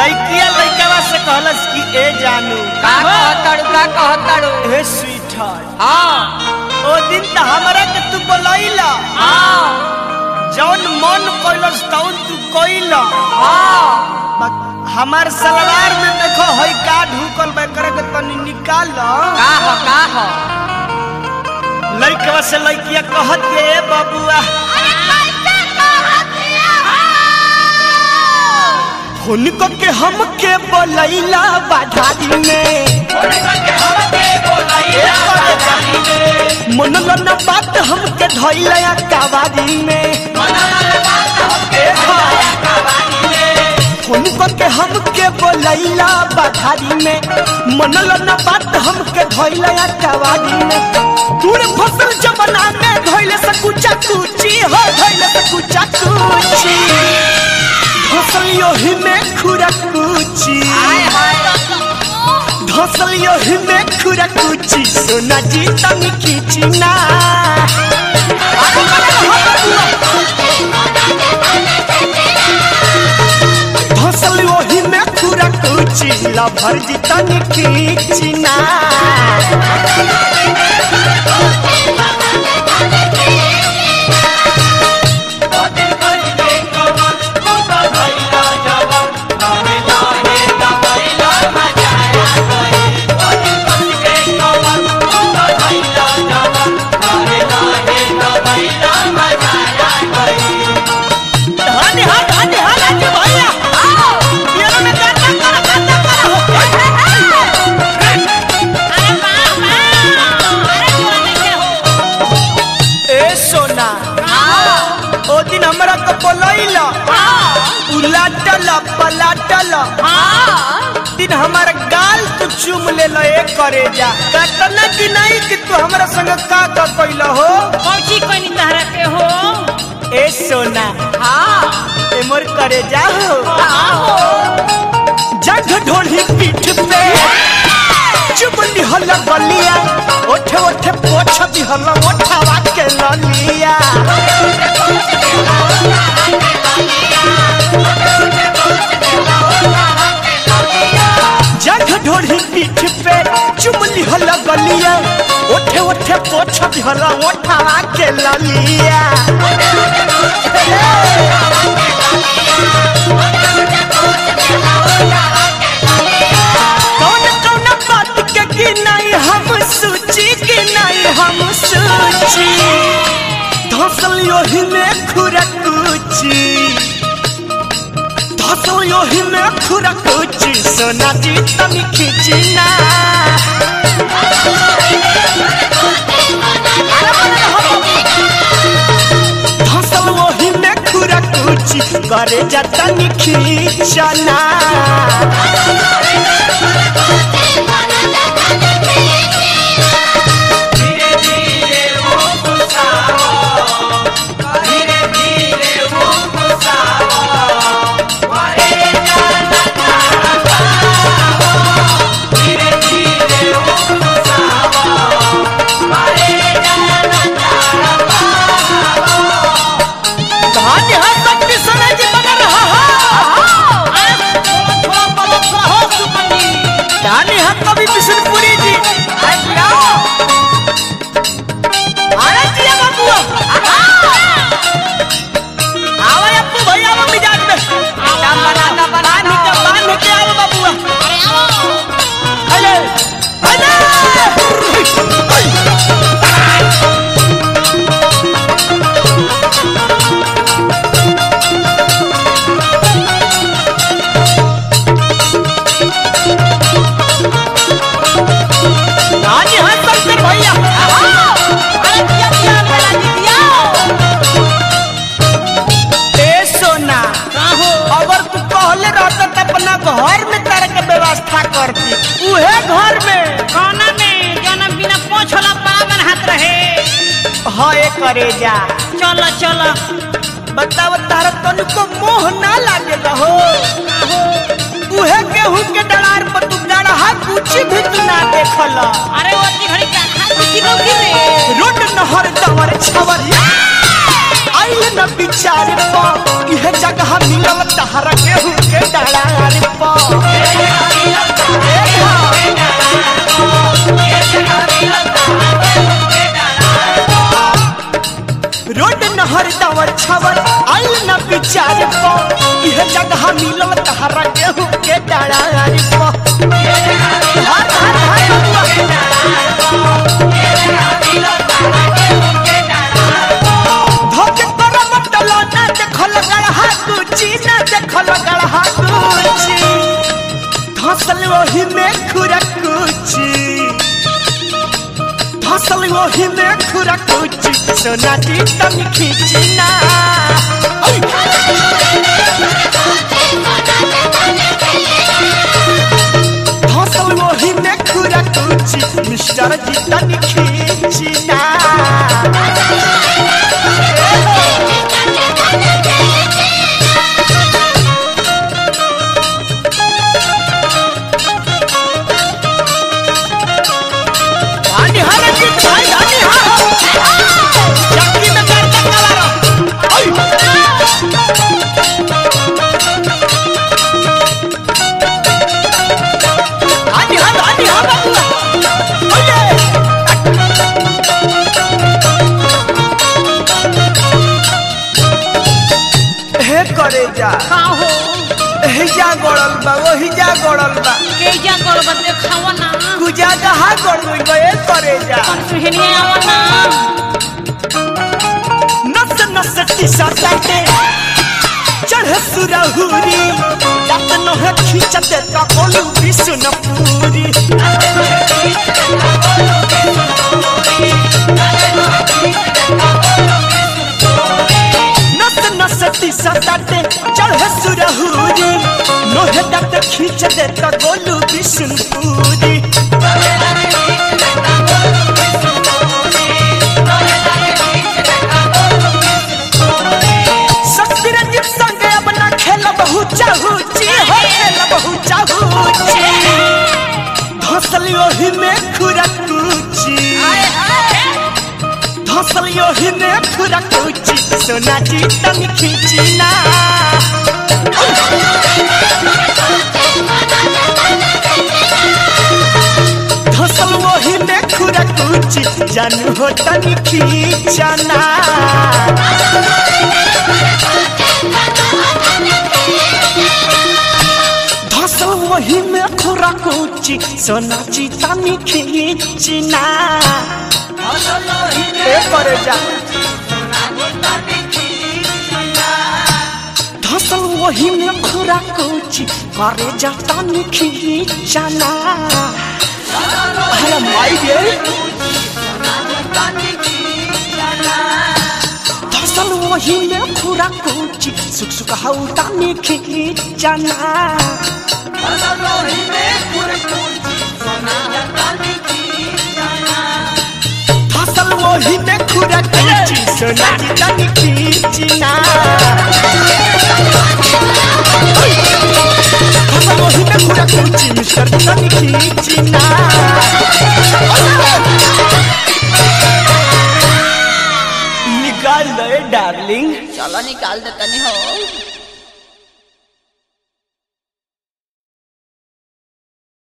लइकिया लइकावा से कहलस कि ए जानू का कहताड़ू हे स्वीट हां ओ दिन त हमरा के तू बोलैला हां जौन मन कइलस तौन तू कइला हां हमार सलवार में देखो हई का ढुकल बे करे के तनी निकाल का हो लइकवा से लइकिया कहत के ए बबुआ हुनको के हम के बोलैला बाधारी में मनला न बात हमके धइला कावारी में हुनको के हमके बोलैला बाधारी में मनला न बात हमके धइला कावारी में दूर फसल जमाना में धइले से कुचा कुची हो धइले से कुचा कुची फसल योही में खुरकुची फसल योही में खुरकुची सोना जी तनी खींची ना फसल योही में खुरकुची लभर जी तनी खींची ना दिन हमारा गाल तू चुम ले लो एक करे जा कतना कि नहीं कि तू हमारा संग का कइला हो कौची कोनी तहरा पे हो ए सोना हां ए मोर करे जा हो जग ढोली पीठ पे चुम निहल गलिया ओठे ओठे पोछ दिहल ओठावा के ललिया जग ढोली पीठ पे चुमली हल गलिया ओठे ओठे पोछ दिहल ओठावा के ललिया कौन कौन बात के कि नहीं हम सूची कि नहीं हम सूची धसल योही में खुरकुची धसल योही में खुरकुची सोना जी तनी खींची ना धसल योही में खुरकुची करे जा तनी खींचना करे जा चलो चलो बताओ तारा तनिको मोह ना लागे हो उहे केहू के डरार पर तू डरहा कुछ भी तू ना देखल अरे ओती घड़ी का खा कुछ नौकी रे रोड नहर दवर छवरिया आइल न न विचार प इहे जगह मिलल तहरा केहू के डालार प रोड नहर दावर छवर आइल न विचार प इहे जगह मिलल तहरा केहू के डालार प हर हर धोके पर मटलो ना देखल गढ़ा कुची ना देखल गढ़ा कुची धसल वही में खुरा कुची धसल वही में खुरा कुची सोना दी तन खींची ना धसल वही में खुरा कुची मिस्टर जी तन खींची ना करे जा का हो हिजा गड़ल बा वो हिजा गड़ल बा के जा करब देखावा ना कुजा कहा गड़ गए करे जा कौन सुहनी आवा ना नस नस टीसा काटे चढ़े सुरहुरी दांत नोह खींचते का ओलू बिसुन पूरी नस नस टीसा काटे चढ़े सुरहुरी नोह दांत खींचते का ओलू बिसुन पूरी चाहूची हो खेल बहु चाहूची धसल योही में खुरकूची धसल योही में खुरकूची सोना जी तन खींची ना धसल योही में खुरकूची जानू हो तन खींचना वही में खुरा कुची सोना चीता में खींचना करे जा धसल वही में खुरा कुची करे जाता में खींचना अरे माई गे धसल वही में खुरा कुची सुख सुख हौता में खींचना फसल वही में खुरा कुची सोना की तन खींचना फसल वही में खुरा कुची मिस्टर तन खींचना निकाल दे डार्लिंग चलो निकाल दे तनी हो